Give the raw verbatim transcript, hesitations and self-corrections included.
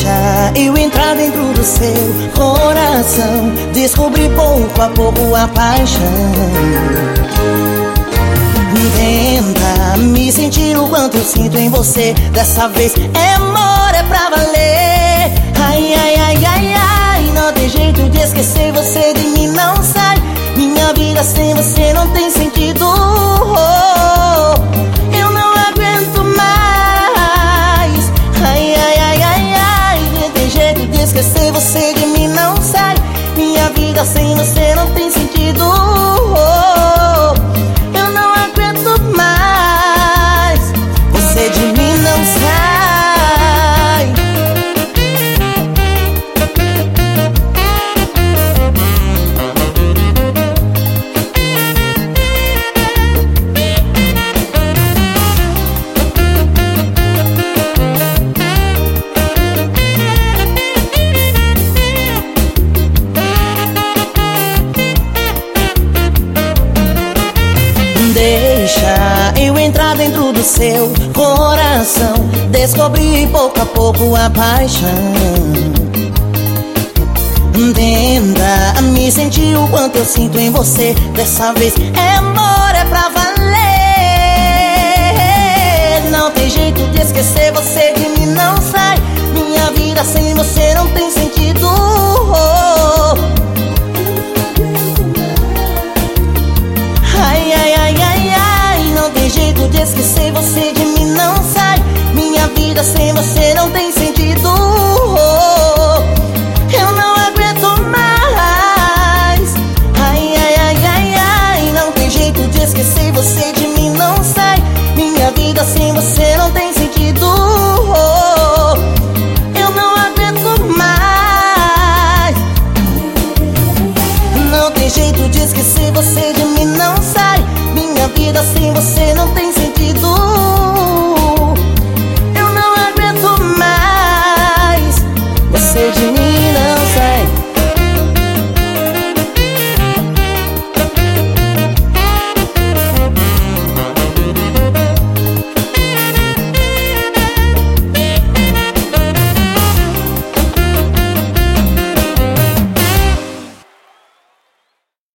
Deixa eu entrar dentro do seu coração, descobrir pouco a pouco a paixão. Tenta me sentir o quanto eu sinto em você. Dessa vez é amor, é pra valer. Ai, ai, ai, ai, ai, não tem jeito de esquecer você de mim, não sai. Minha vida sem você não tem sentido. Oh, eu não aguento mais. Ai, ai, ai, ai, ai, não tem jeito de esquecer você de mim, não sai. Minha vida sem você não tem sentido. Oh, eu não aguento mais. Você de mim não sai. Deixa eu entrar dentro do seu coração, descobrir pouco a pouco a paixão. Tenta me sentir o quanto eu sinto em você. Dessa vez é amor, é pra valer. Não tem jeito de esquecer você de mim, não sai. Minha vida sem você não tem sentido. Oh, ai, ai, ai, ai, ai, não tem jeito de esquecer você de mim, não sai. Minha vida sem você não tem sentido. Oh, eu não aguento mais. Ai, ai, ai, ai, ai, não tem jeito de esquecer você de mim, não sai. Minha vida sem você não tem sentido. Oh, eu não aguento mais. Não tem jeito de esquecer você de mim, não sai. Minha vida sem você